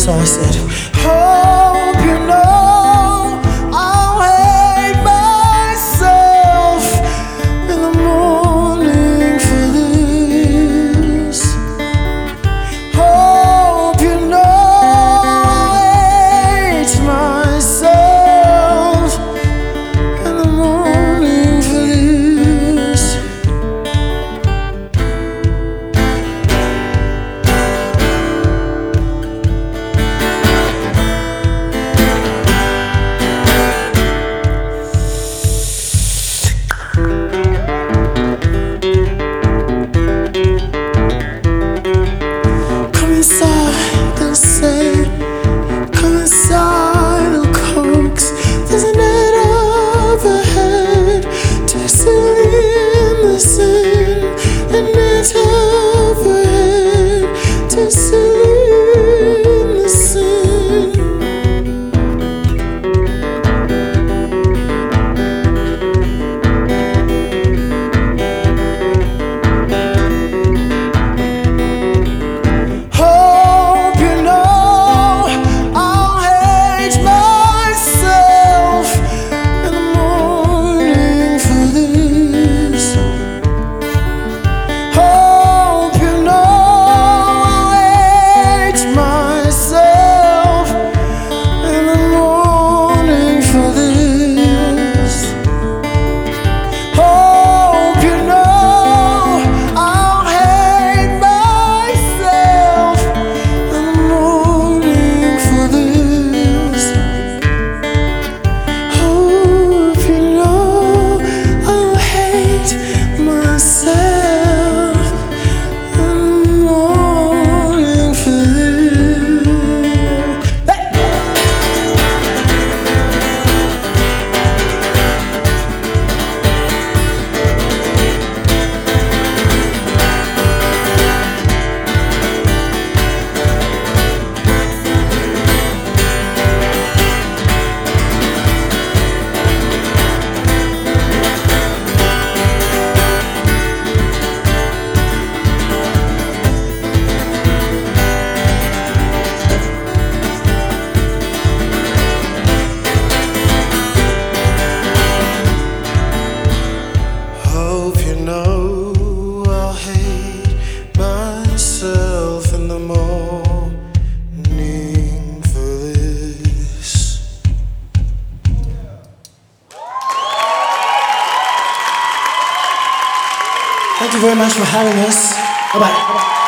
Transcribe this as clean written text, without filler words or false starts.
So I said, hope you know I'll hate myself in the morning for this. Hope you know I'll hate myself in the morning for this. Come inside, they'll say. Come inside, they'll coax. There's a net overhead to swim the sin. A net overhead to swim the sin. Hope you know I'll hate myself in the morning for this. Hope you know I'll hate myself in the morning for this. Hope you know I'll hate myself in the morning for this. Hope you know I'll hate myself in the morning for this. Hey! Hope you know I'll hate myself in the morning for this. Thank you very much for having us. Bye bye.